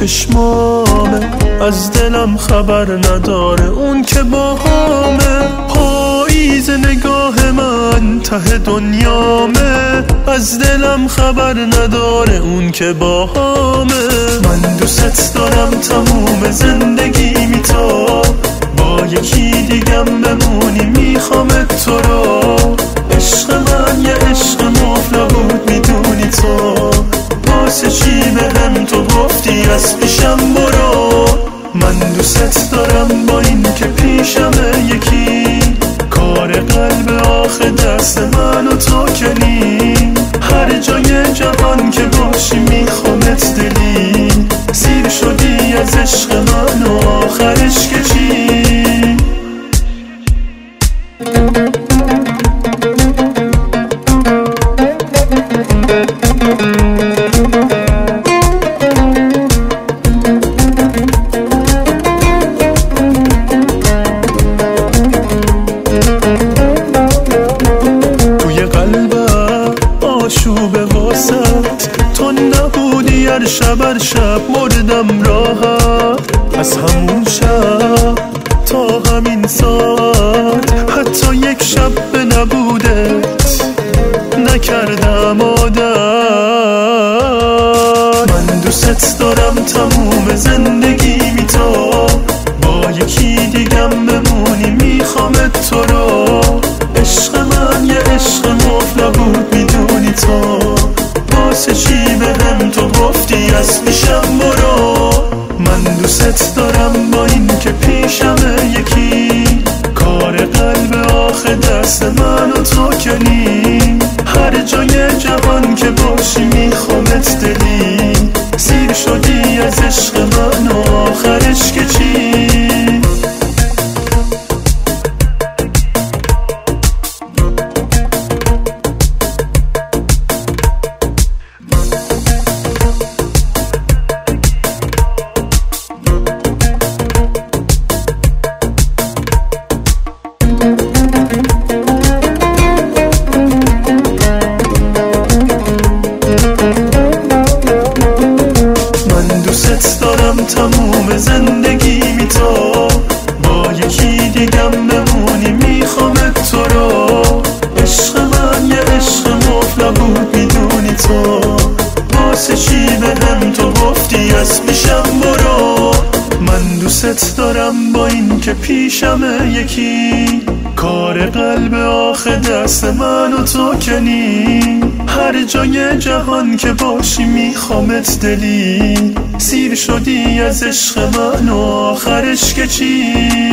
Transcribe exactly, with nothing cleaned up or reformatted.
چشمامه، از دلم خبر نداره اون که باهامه. پاییز نگاه من ته دنیامه، از دلم خبر نداره اون که باهامه. من دوست دارم تموم زندگیمی تو با یکی دیگم بمونی، میخوامت تو رو. عشق من یه عشق مفلا بود میدونی تو، واسه چی به هم تو گفتی از پیشم برو. من دوست دارم با این که پیشمه یکی، کار قلب آخه دست من و تو کنی. هر جای جهان که باشی میخوامت دلی، سیر شدی از عشق من و آخرش که چی؟ آشوب واسط تو نبودی، هر شب هر شب مردم راحت. از همون شب تا همین ساعت حتی یک شب به نبودت نکردم عادت. من دوست دارم تموم زندگیمی تو با یکی دیگم بمونی، میخوامت تو رو. عشق من یه عشق مفلا بود میدونی تو، واسه چی به هم تو گفتی از پیشم برو. من دوست دارم با این که پیشمه یکی، کار قلب آخه دست من و تو کنی. هر جای جهان که باشی میخوامت دلی، سیر شدی از عشق من و آخرش که چی؟ دوست دارم تموم زندگیمی تو با یکی دیگم بمونی، میخوامت تو رو. عشق من یه عشق مفلا بود میدونی تو، واسه چی به هم تو گفتی از پیشم برو. من دوست دارم با این که پیشمه یکی، کار قلب آخه دست من و تو کنی. هر جای جهان که باشی میخوامت دلی، سیر شدی از عشق من و آخرش که چی؟